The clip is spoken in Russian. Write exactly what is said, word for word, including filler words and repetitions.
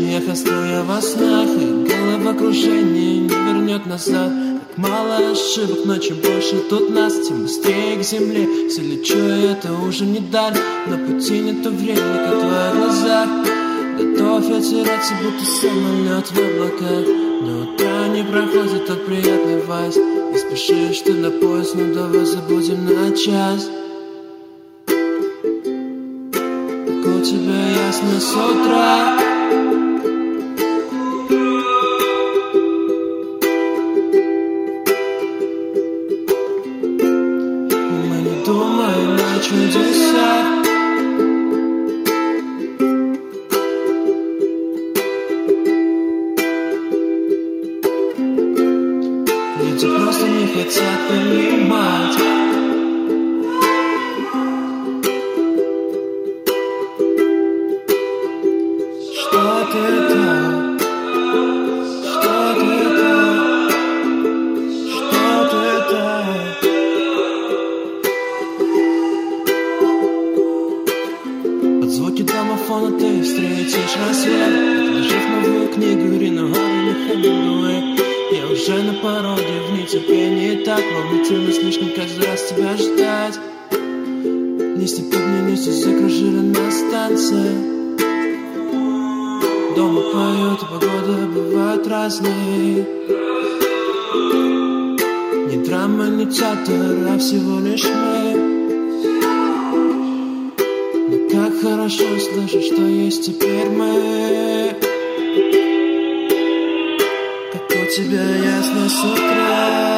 смех остроя во снах, и головокружение не вернет назад. Так мало ошибок, но чем больше тут нас, тем быстрее к земле все лечу, и это уже не дар. На пути нету времени, как в твоих глазах. Готов я теряться, будто самолет в облаках. Но утро не проходит тот приятный вайс. Не спешишь ты на поезд, но давай забудем на час. Как у тебя ясно с утра. Мы не думаем о чудесах. Люди просто не хотят понимать. Что ты так? Что ты так? Что ты так? Под звуки домофона ты встретишь рассвет. Отложив новую книгу Ирины Горы Хемингуэй. Я уже на пороге, в нетерпении так волнительно слишком каждый раз тебя ждать. Листья поднялись и закружили на станции. Дома поют, и погода бывает разной. Не драма, не театр, а всего лишь мы. Но как хорошо слышать, что есть теперь мы. Как у тебя ясно с утра.